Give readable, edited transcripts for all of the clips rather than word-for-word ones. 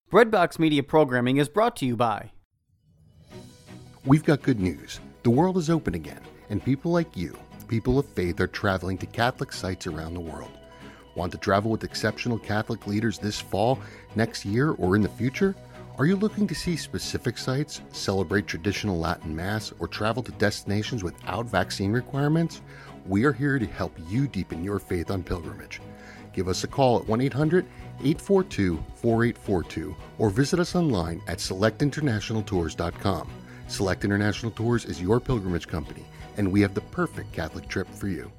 Breadbox Media programming is brought to you by... We've got good news. The world is open again, and people like you, people of faith, are traveling to Catholic sites around the world. Want to travel with exceptional Catholic leaders this fall, next year, or in the future? Are you looking to see specific sites, celebrate traditional Latin Mass, or travel to destinations without vaccine requirements? We are here to help you deepen your faith on pilgrimage. Give us a call at 1-800-842-4842 or visit us online at selectinternationaltours.com. Select International Tours is your pilgrimage company, and we have the perfect Catholic trip for you.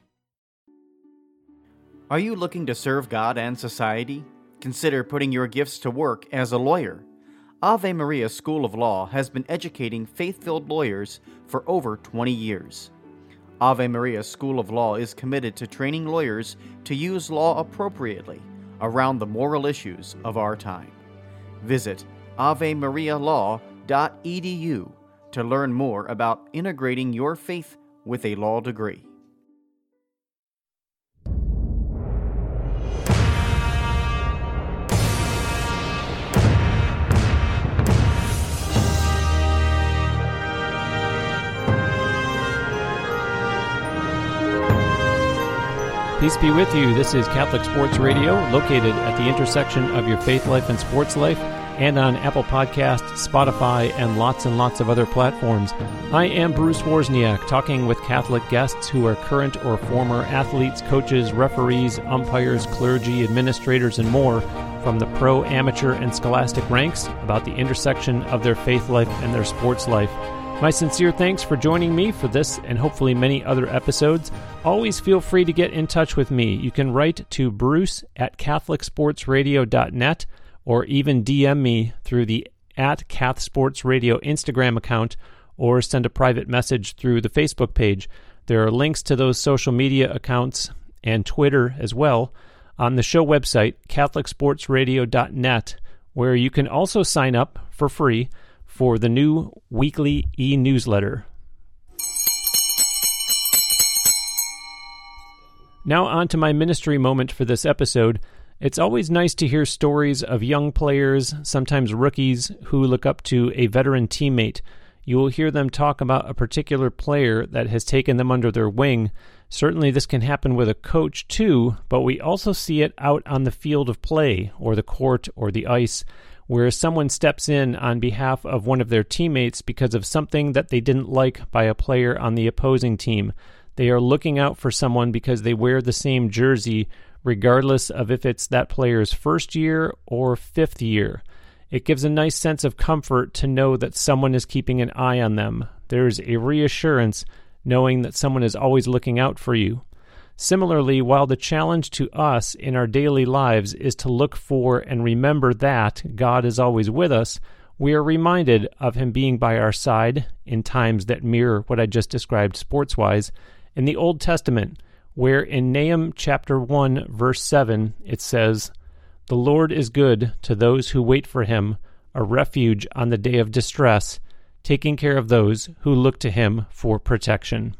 Are you looking to serve God and society? Consider putting your gifts to work as a lawyer. Ave Maria School of Law has been educating faith-filled lawyers for over 20 years. Ave Maria School of Law is committed to training lawyers to use law appropriately around the moral issues of our time. Visit avemarialaw.edu to learn more about integrating your faith with a law degree. Peace be with you. This is Catholic Sports Radio, located at the intersection of your faith life and sports life, and on Apple Podcasts, Spotify, and lots of other platforms. I am Bruce Wozniak, talking with Catholic guests who are current or former athletes, coaches, referees, umpires, clergy, administrators, and more from the pro, amateur, and scholastic ranks about the intersection of their faith life and their sports life. My sincere thanks for joining me for this and hopefully many other episodes. Always feel free to get in touch with me. You can write to bruce@catholicsportsradio.net or even DM me through the @CathSportsRadio Instagram account or send a private message through the Facebook page. There are links to those social media accounts and Twitter as well on the show website, CatholicSportsRadio.net, where you can also sign up for free for the new weekly e-newsletter. Now on to my ministry moment for this episode. It's always nice to hear stories of young players, sometimes rookies, who look up to a veteran teammate. You will hear them talk about a particular player that has taken them under their wing. Certainly this can happen with a coach too, but we also see it out on the field of play, or the court, or the ice, where someone steps in on behalf of one of their teammates because of something that they didn't like by a player on the opposing team. They are looking out for someone because they wear the same jersey, regardless of if it's that player's first year or fifth year. It gives a nice sense of comfort to know that someone is keeping an eye on them. There's a reassurance knowing that someone is always looking out for you. Similarly, while the challenge to us in our daily lives is to look for and remember that God is always with us, we are reminded of Him being by our side in times that mirror what I just described sports-wise in the Old Testament, where in Nahum chapter 1, verse 7, it says, "The Lord is good to those who wait for Him, a refuge on the day of distress, taking care of those who look to Him for protection."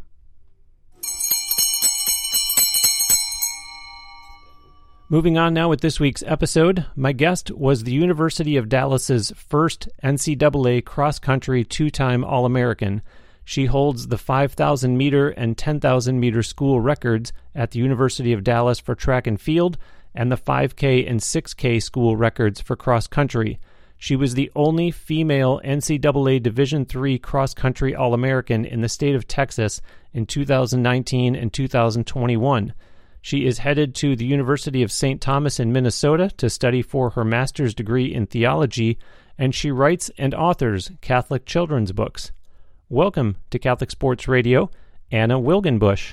Moving on now with this week's episode, my guest was the University of Dallas's first NCAA cross-country two-time All-American. She holds the 5,000-meter and 10,000-meter school records at the University of Dallas for track and field, and the 5K and 6K school records for cross-country. She was the only female NCAA Division III cross-country All-American in the state of Texas in 2019 and 2021. She is headed to the University of St. Thomas in Minnesota to study for her master's degree in theology, and she writes and authors Catholic children's books. Welcome to Catholic Sports Radio, Anna Wilgenbush.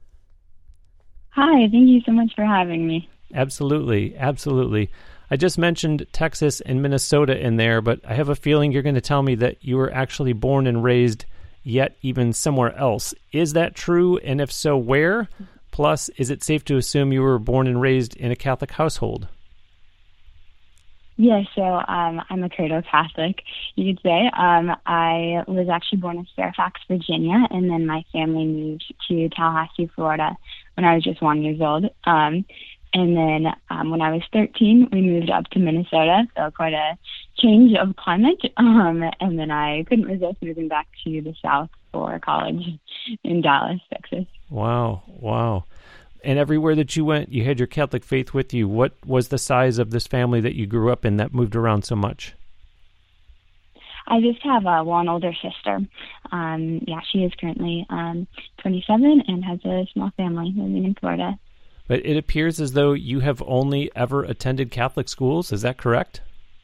Hi, thank you so much for having me. Absolutely. I just mentioned Texas and Minnesota in there, but I have a feeling you're going to tell me that you were actually born and raised yet even somewhere else. Is that true? And if so, where? Plus, is it safe to assume you were born and raised in a Catholic household? Yeah, so I'm a cradle Catholic, you could say. I was actually born in Fairfax, Virginia, and then my family moved to Tallahassee, Florida when I was just 1 year old. And And then when I was 13, we moved up to Minnesota, so quite a change of climate. And then I couldn't resist moving back to the South for college in Dallas, Texas. Wow. And everywhere that you went, you had your Catholic faith with you. What was the size of this family that you grew up in that moved around so much? I just have one older sister. She is currently 27 and has a small family living in Florida. But it appears as though you have only ever attended Catholic schools. Is that correct?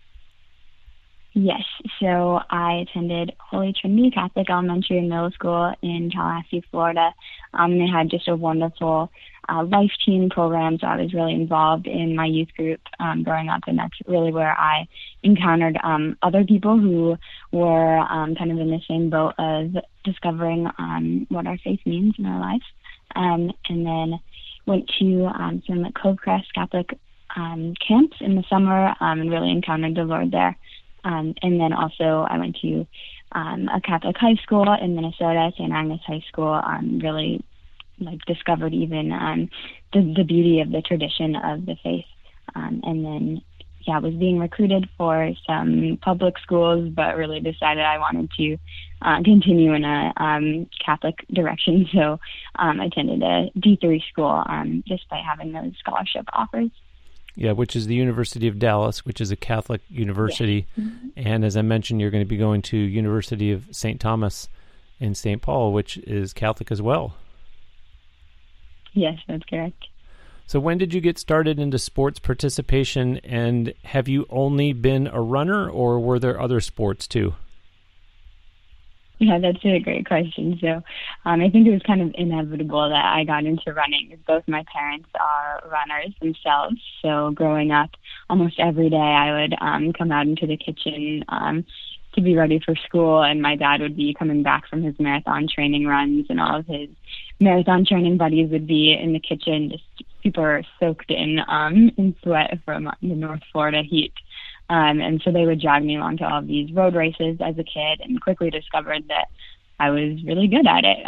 Yes. So I attended Holy Trinity Catholic Elementary and Middle School in Tallahassee, Florida. They had just a wonderful life team program, so I was really involved in my youth group growing up, and that's really where I encountered other people who were kind of in the same boat of discovering what our faith means in our life. And then went to some Covecrest Catholic camps in the summer and really encountered the Lord there. And then also I went to a Catholic high school in Minnesota, St. Agnes High School, really discovered even the beauty of the tradition of the faith. And then, was being recruited for some public schools, but really decided I wanted to continue in a Catholic direction. So I attended a D3 school despite having those scholarship offers. Yeah, which is the University of Dallas, which is a Catholic university. Yes. Mm-hmm. And as I mentioned, you're going to be going to University of St. Thomas in St. Paul, which is Catholic as well. Yes, that's correct. So when did you get started into sports participation, and have you only been a runner, or were there other sports too? Yeah, that's a great question. So I think it was kind of inevitable that I got into running. Both my parents are runners themselves. So growing up, almost every day I would come out into the kitchen to be ready for school, and my dad would be coming back from his marathon training runs, and all of his marathon training buddies would be in the kitchen just super soaked in sweat from the North Florida heat. And so they would drag me along to all of these road races as a kid, and quickly discovered that I was really good at it.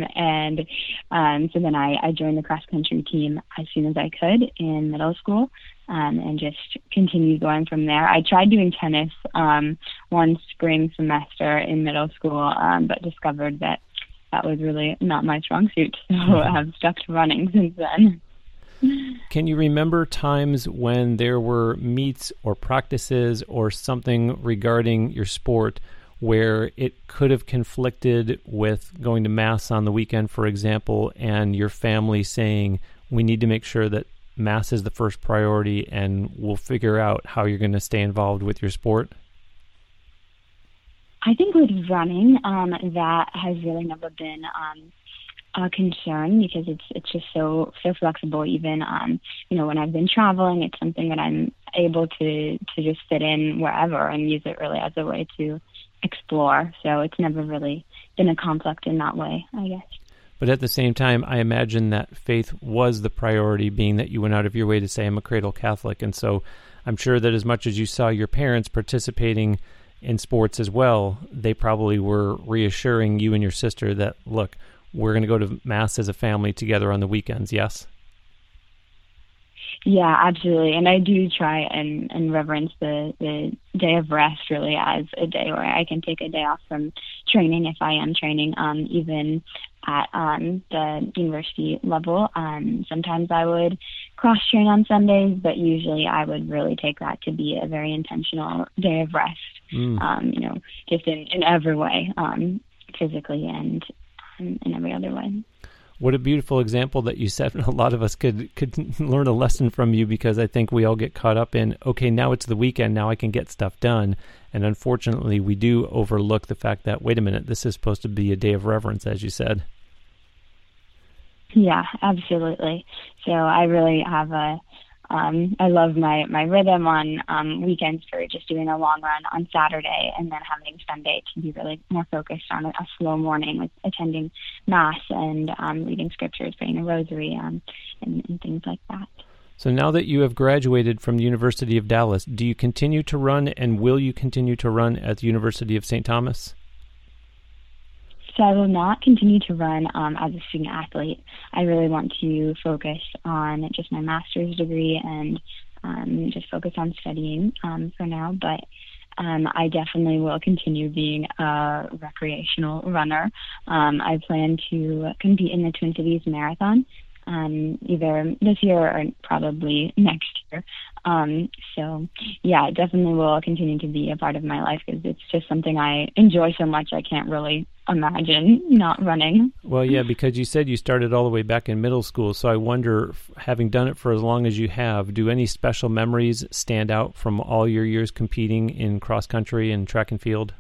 So then I joined the cross country team as soon as I could in middle school, and just continued going from there. I tried doing tennis one spring semester in middle school, but discovered that was really not my strong suit. So I've stuck to running since then. Can you remember times when there were meets or practices or something regarding your sport where it could have conflicted with going to Mass on the weekend, for example, and your family saying, we need to make sure that Mass is the first priority and we'll figure out how you're going to stay involved with your sport? I think with running, that has really never been a concern, because it's just so flexible. Even when I've been traveling, it's something that I'm able to just fit in wherever and use it really as a way to explore. So it's never really been a conflict in that way, I guess. But at the same time, I imagine that faith was the priority, being that you went out of your way to say I'm a cradle Catholic. And so I'm sure that as much as you saw your parents participating in sports as well, they probably were reassuring you and your sister that, look, we're going to go to Mass as a family together on the weekends, yes? Yeah, absolutely. And I do try and reverence the day of rest really as a day where I can take a day off from training if I am training, even at the university level. Sometimes I would cross-train on Sundays, but usually I would really take that to be a very intentional day of rest, just in every way, physically and in every other way. What a beautiful example that you set. A lot of us could learn a lesson from you, because I think we all get caught up in, okay, now it's the weekend, now I can get stuff done. And unfortunately, we do overlook the fact that, wait a minute, this is supposed to be a day of reverence, as you said. Yeah, absolutely. So I really have I love my rhythm on weekends for just doing a long run on Saturday, and then having Sunday to be really more focused on a slow morning with attending Mass and reading scriptures, praying a rosary, and things like that. So now that you have graduated from the University of Dallas, do you continue to run, and will you continue to run at the University of St. Thomas? So I will not continue to run as a student athlete. I really want to focus on just my master's degree and just focus on studying for now. But I definitely will continue being a recreational runner. I plan to compete in the Twin Cities Marathon either this year or probably next year. So yeah, it definitely will continue to be a part of my life because it's just something I enjoy so much. I can't really imagine not running. Well, yeah, because you said you started all the way back in middle school. So I wonder, having done it for as long as you have, do any special memories stand out from all your years competing in cross country and track and field?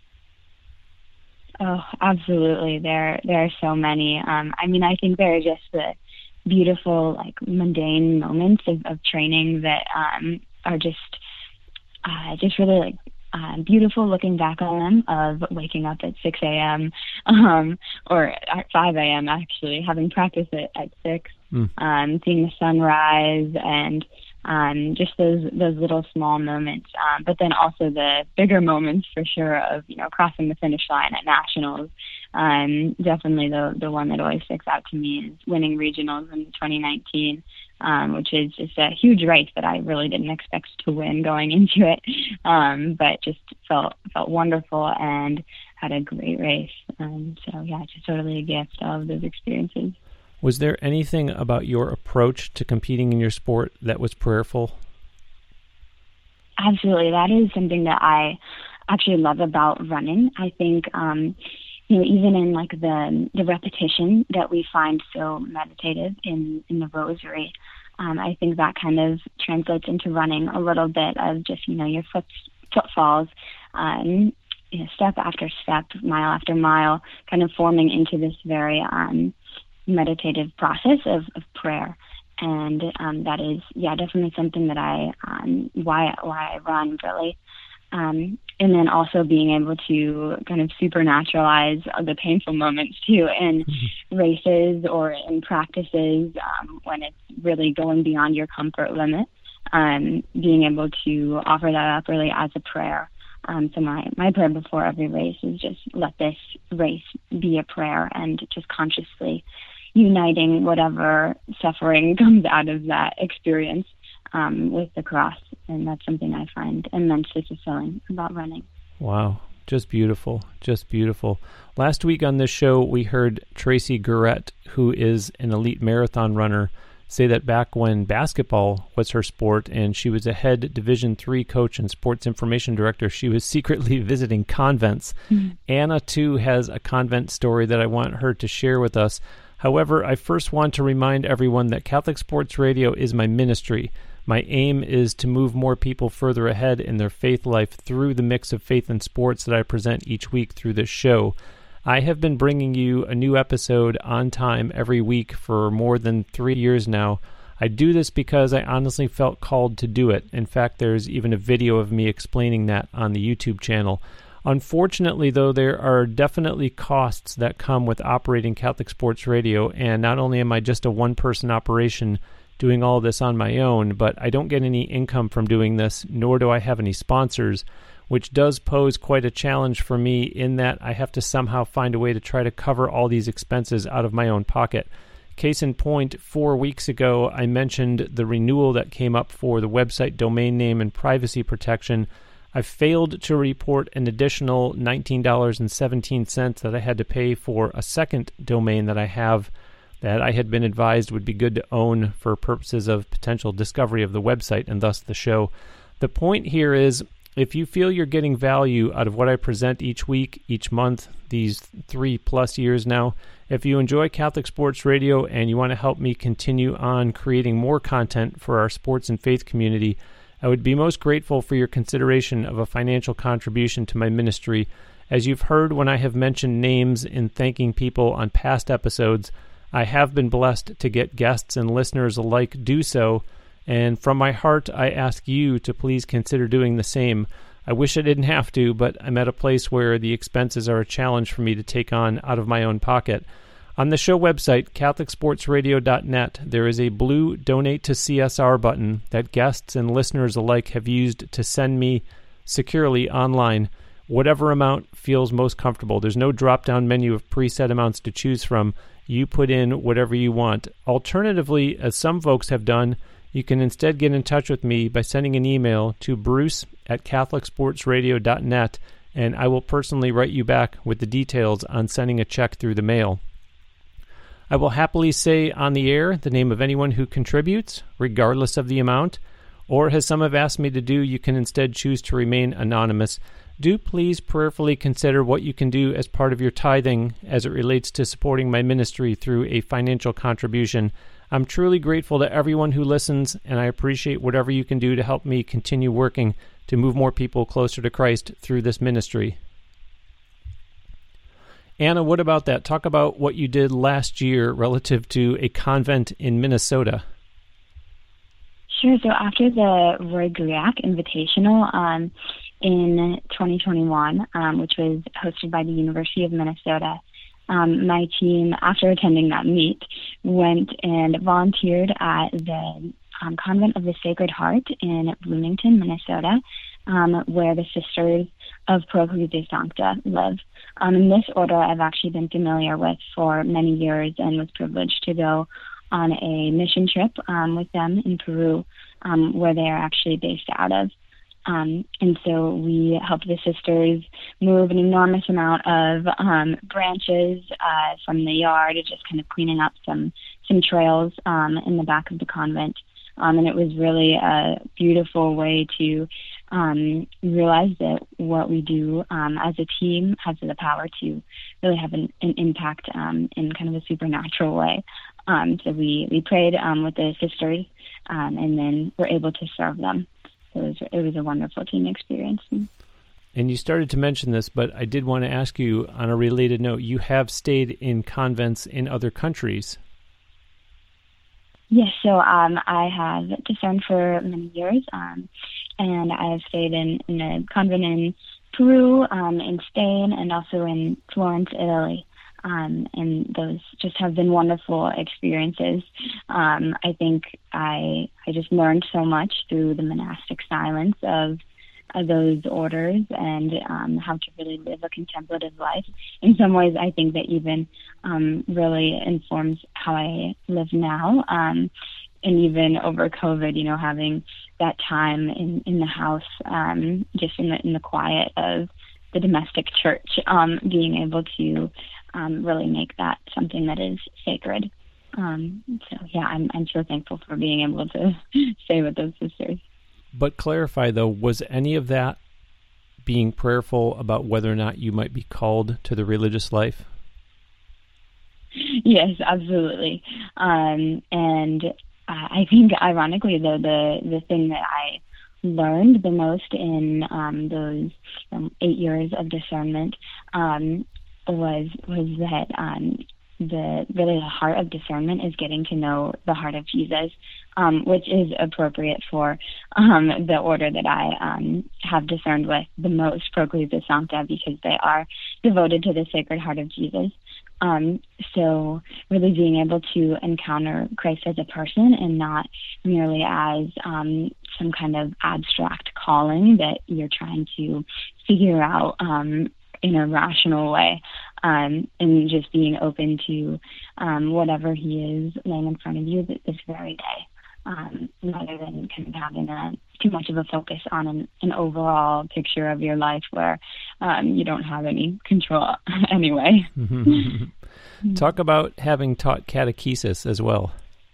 Oh, absolutely. There are so many. I mean, I think there are just the beautiful, like, mundane moments of training that are just really, like, beautiful looking back on them, of waking up at 6 a.m. Or at 5 a.m. actually, having practice at 6, seeing the sunrise and just those little small moments. But then also the bigger moments for sure of, crossing the finish line at nationals. Definitely the one that always sticks out to me is winning regionals in 2019, which is just a huge race that I really didn't expect to win going into it. But just felt wonderful and had a great race. So yeah, just totally a gift, all of those experiences. Was there anything about your approach to competing in your sport that was prayerful? Absolutely. That is something that I actually love about running. I think, even in like the repetition that we find so meditative in the rosary, I think that kind of translates into running a little bit of just, your footfalls, step after step, mile after mile, kind of forming into this very meditative process of prayer. And that is, definitely something that why I run, really. And then also being able to kind of supernaturalize the painful moments too in races or in practices when it's really going beyond your comfort limit. Being able to offer that up really as a prayer. So my prayer before every race is just let this race be a prayer, and just consciously uniting whatever suffering comes out of that experience with the cross. And that's something I find immensely fulfilling about running. Wow. Just beautiful. Just beautiful. Last week on this show, we heard Tracy Gurrett, who is an elite marathon runner, say that back when basketball was her sport and she was a head Division III coach and sports information director, she was secretly visiting convents. Anna, too, has a convent story that I want her to share with us. However, I first want to remind everyone that Catholic Sports Radio is my ministry. My aim is to move more people further ahead in their faith life through the mix of faith and sports that I present each week through this show. I have been bringing you a new episode on time every week for more than 3 years now. I do this because I honestly felt called to do it. In fact, there's even a video of me explaining that on the YouTube channel. Unfortunately, though, there are definitely costs that come with operating Catholic Sports Radio, and not only am I just a one-person operation doing all this on my own, but I don't get any income from doing this, nor do I have any sponsors, which does pose quite a challenge for me in that I have to somehow find a way to try to cover all these expenses out of my own pocket. Case in point, 4 weeks ago, I mentioned the renewal that came up for the website domain name and privacy protection. I failed to report an additional $19.17 that I had to pay for a second domain that I have that I had been advised would be good to own for purposes of potential discovery of the website and thus the show. The point here is, if you feel you're getting value out of what I present each week, each month, these 3+ years now, if you enjoy Catholic Sports Radio and you want to help me continue on creating more content for our sports and faith community, I would be most grateful for your consideration of a financial contribution to my ministry. As you've heard when I have mentioned names in thanking people on past episodes, I have been blessed to get guests and listeners alike do so, and from my heart I ask you to please consider doing the same. I wish I didn't have to, but I'm at a place where the expenses are a challenge for me to take on out of my own pocket. On the show website, CatholicSportsRadio.net, there is a blue Donate to CSR button that guests and listeners alike have used to send me securely online. whatever amount feels most comfortable. There's no drop-down menu of preset amounts to choose from. You put in whatever you want. Alternatively, as some folks have done, you can instead get in touch with me by sending an email to bruce@catholicsportsradio.net, and I will personally write you back with the details on sending a check through the mail. I will happily say on the air the name of anyone who contributes, regardless of the amount, or as some have asked me to do, you can instead choose to remain anonymous. Do please prayerfully consider what you can do as part of your tithing as it relates to supporting my ministry through a financial contribution. I'm truly grateful to everyone who listens, and I appreciate whatever you can do to help me continue working to move more people closer to Christ through this ministry. Anna, what about that? Talk about what you did last year relative to a convent in Minnesota. Sure. So after the Roy Gliak Invitational in 2021, which was hosted by the University of Minnesota, my team, after attending that meet, went and volunteered at the Convent of the Sacred Heart in Bloomington, Minnesota, where the Sisters of Pro Cruz de Sancta live. And this order I've actually been familiar with for many years and was privileged to go on a mission trip with them in Peru, where they are actually based out of. And so we helped the sisters move an enormous amount of branches from the yard, just kind of cleaning up some trails in the back of the convent. And it was really a beautiful way to realize that what we do as a team has the power to really have an impact in kind of a supernatural way. So we prayed with the sisters and then were able to serve them. So it was a wonderful team experience. And you started to mention this, but I did want to ask you on a related note, you have stayed in convents in other countries. Yes, so I have discerned for many years, and I have stayed in a convent in Peru, in Spain, and also in Florence, Italy. And those just have been wonderful experiences. I think I just learned so much through the monastic silence of those orders and how to really live a contemplative life. In some ways, I think that even really informs how I live now. And even over COVID, having that time in the house, just in the quiet of the domestic church, being able to really make that something that is sacred. So yeah, I'm so thankful for being able to stay with those sisters. But clarify, though, was any of that being prayerful about whether or not you might be called to the religious life? Yes, absolutely. And I think, ironically, though, the thing that I learned the most in those 8 years of discernment was that the heart of discernment is getting to know the heart of Jesus, which is appropriate for the order that I have discerned with the most, Pro Cruz de Sancta, because they are devoted to the Sacred Heart of Jesus. So really being able to encounter Christ as a person and not merely as some kind of abstract calling that you're trying to figure out in a rational way, and just being open to whatever he is laying in front of you this very day, rather than kind of having too much of a focus on an overall picture of your life where you don't have any control anyway. Talk about having taught catechesis as well.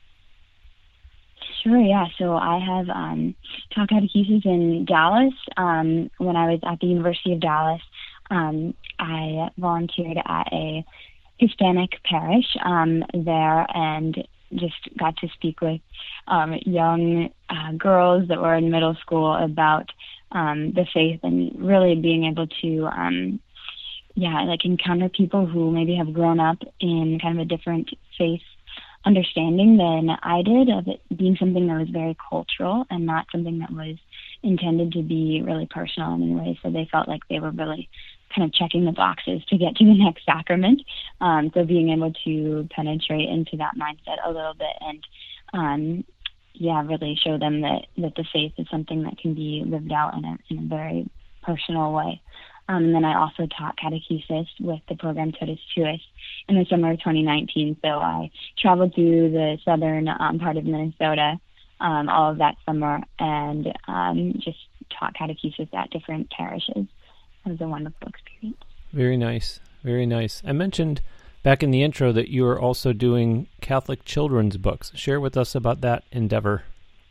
Sure, yeah. So I have taught catechesis in Dallas. When I was at the University of Dallas, I volunteered at a Hispanic parish there and just got to speak with young girls that were in middle school about the faith and really being able to encounter people who maybe have grown up in kind of a different faith understanding than I did, of it being something that was very cultural and not something that was intended to be really personal in any way. So they felt like they were really kind of checking the boxes to get to the next sacrament. So being able to penetrate into that mindset a little bit and really show them that the faith is something that can be lived out in a very personal way. And then I also taught catechesis with the program Totus Tuus in the summer of 2019. So I traveled through the southern part of Minnesota all of that summer and just taught catechesis at different parishes. It was a wonderful experience. Very nice. Very nice. I mentioned back in the intro that you are also doing Catholic children's books. Share with us about that endeavor.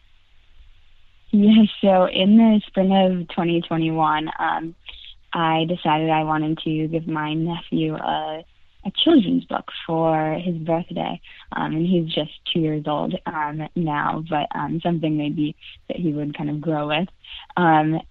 Yes, so in the spring of 2021, I decided I wanted to give my nephew a children's book for his birthday. And he's just 2 years old now, but something maybe that he would kind of grow with. And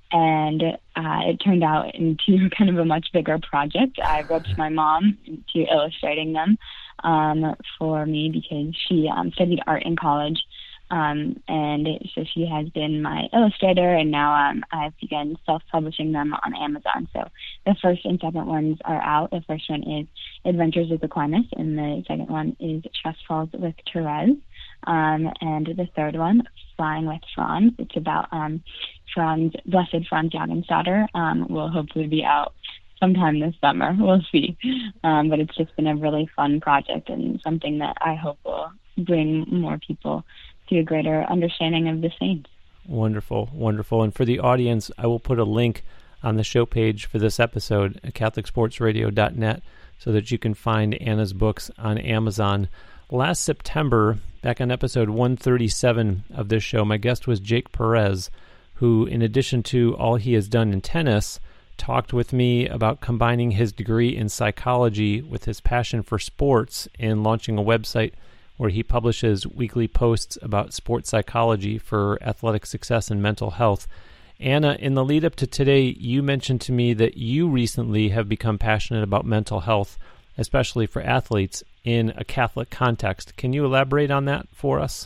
it turned out into kind of a much bigger project. I roped my mom into illustrating them for me because she studied art in college. And so she has been my illustrator, and now I've begun self-publishing them on Amazon. So the first and second ones are out. The first one is Adventures with Aquinas, and the second one is Trust Falls with Therese. And the third one, Flying with Franz. It's about Blessed Franz Jagensdottir. Will hopefully be out sometime this summer. We'll see. But it's just been a really fun project and something that I hope will bring more people to a greater understanding of the saints. Wonderful, wonderful. And for the audience, I will put a link on the show page for this episode at CatholicSportsRadio.net so that you can find Anna's books on Amazon. Last September, back on episode 137 of this show, my guest was Jake Perez, who, in addition to all he has done in tennis, talked with me about combining his degree in psychology with his passion for sports and launching a website where he publishes weekly posts about sports psychology for athletic success and mental health. Anna, in the lead up to today, you mentioned to me that you recently have become passionate about mental health, especially for athletes, in a Catholic context. Can you elaborate on that for us?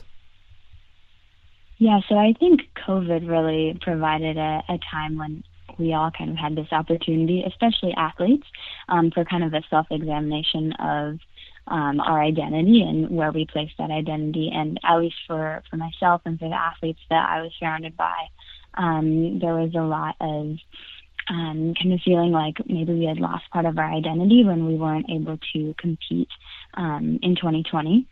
Yeah, so I think COVID really provided a time when we all kind of had this opportunity, especially athletes, for kind of a self-examination of our identity and where we place that identity. And at least for myself and for the athletes that I was surrounded by, there was a lot of kind of feeling like maybe we had lost part of our identity when we weren't able to compete in 2020.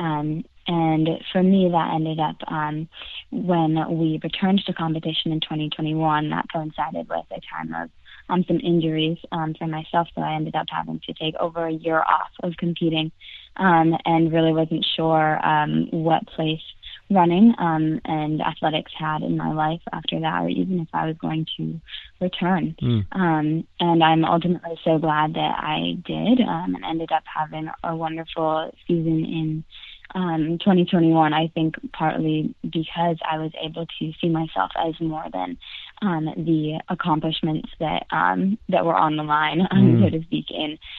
And for me, that ended up when we returned to competition in 2021, that coincided with a time of some injuries for myself, so I ended up having to take over a year off of competing and really wasn't sure what place running and athletics had in my life after that, or even if I was going to return. And I'm ultimately so glad that I did and ended up having a wonderful season in 2021, I think partly because I was able to see myself as more than the accomplishments that were on the line, so to speak,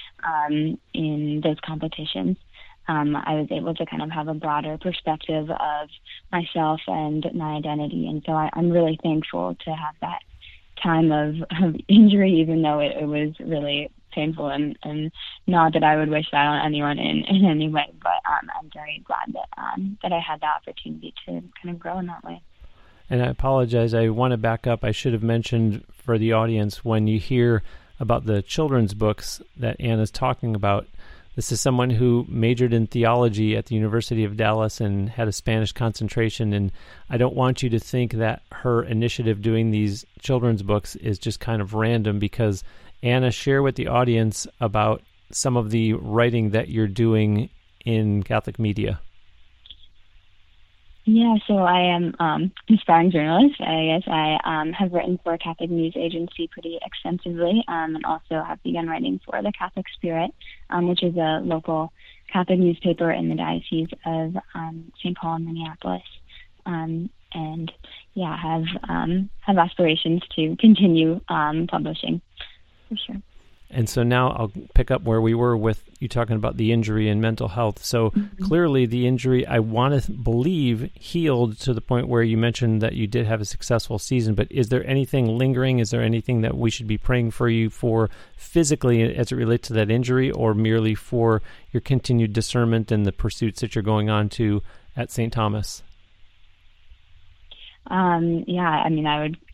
in those competitions. I was able to kind of have a broader perspective of myself and my identity, and so I'm really thankful to have that time of injury, even though it was really painful and not that I would wish that on anyone in any way, but I'm very glad that I had the opportunity to kind of grow in that way. And I apologize, I want to back up. I should have mentioned for the audience, when you hear about the children's books that Anna's talking about, this is someone who majored in theology at the University of Dallas and had a Spanish concentration, and I don't want you to think that her initiative doing these children's books is just kind of random, because Anna, share with the audience about some of the writing that you're doing in Catholic media. Yeah, so I am an aspiring journalist. I guess I have written for a Catholic news agency pretty extensively, and also have begun writing for the Catholic Spirit, which is a local Catholic newspaper in the Diocese of St. Paul and Minneapolis. And yeah, have aspirations to continue publishing. For sure. And so now I'll pick up where we were with you talking about the injury and mental health. So clearly the injury, I want to believe, healed to the point where you mentioned that you did have a successful season, but is there anything lingering? Is there anything that we should be praying for you for physically as it relates to that injury, or merely for your continued discernment and the pursuits that you're going on to at St. Thomas? Yeah, I mean, I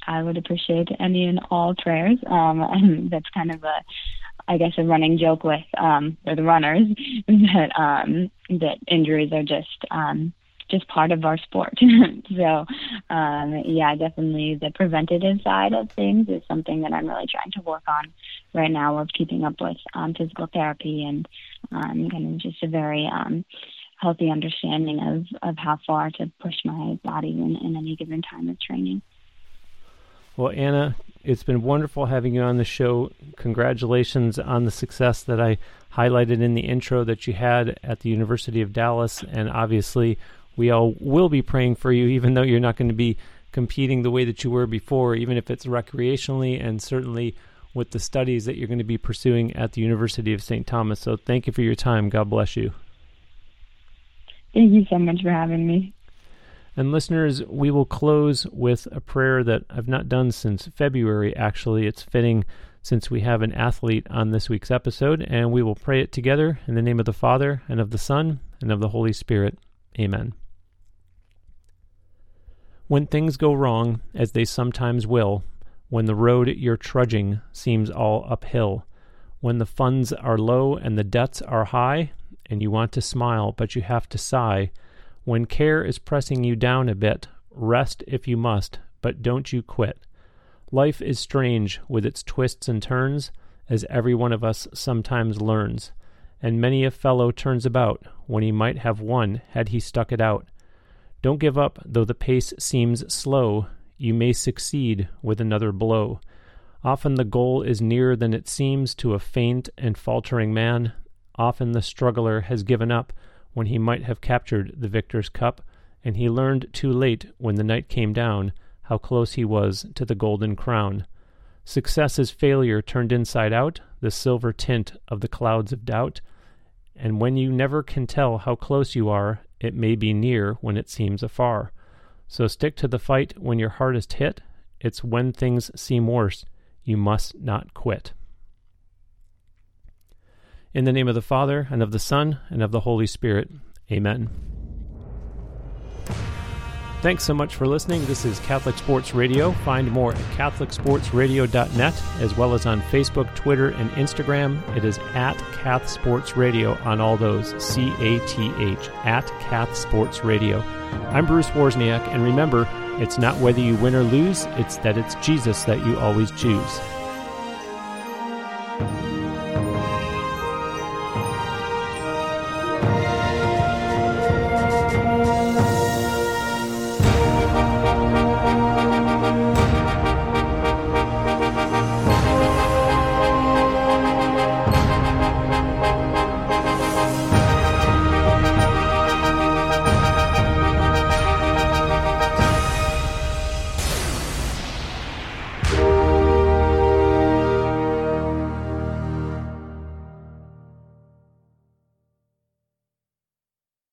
I would appreciate any and all prayers. And that's kind of a running joke with the runners that injuries are just part of our sport. So, definitely the preventative side of things is something that I'm really trying to work on right now, of keeping up with physical therapy and kind of just a very healthy understanding of how far to push my body in any given time of training. Well, Anna, it's been wonderful having you on the show. Congratulations on the success that I highlighted in the intro that you had at the University of Dallas. And obviously, we all will be praying for you, even though you're not going to be competing the way that you were before, even if it's recreationally, and certainly with the studies that you're going to be pursuing at the University of St. Thomas. So thank you for your time. God bless you. Thank you so much for having me. And listeners, we will close with a prayer that I've not done since February, actually. It's fitting since we have an athlete on this week's episode, and we will pray it together in the name of the Father, and of the Son, and of the Holy Spirit. Amen. When things go wrong, as they sometimes will, when the road you're trudging seems all uphill, when the funds are low and the debts are high, and you want to smile but you have to sigh, when care is pressing you down a bit, rest if you must, but don't you quit. Life is strange with its twists and turns, as every one of us sometimes learns, and many a fellow turns about when he might have won had he stuck it out. Don't give up, though the pace seems slow, you may succeed with another blow. Often the goal is nearer than it seems to a faint and faltering man. Often the struggler has given up when he might have captured the victor's cup, and he learned too late when the night came down how close he was to the golden crown. Success is failure turned inside out, the silver tint of the clouds of doubt, and when you never can tell how close you are, it may be near when it seems afar. So stick to the fight when your hardest hit. It's when things seem worse, you must not quit. In the name of the Father, and of the Son, and of the Holy Spirit. Amen. Thanks so much for listening. This is Catholic Sports Radio. Find more at CatholicSportsRadio.net, as well as on Facebook, Twitter, and Instagram. It is at Cath Sports Radio on all those, CATH, at Cath Sports Radio. I'm Bruce Wozniak, and remember, it's not whether you win or lose, it's that it's Jesus that you always choose.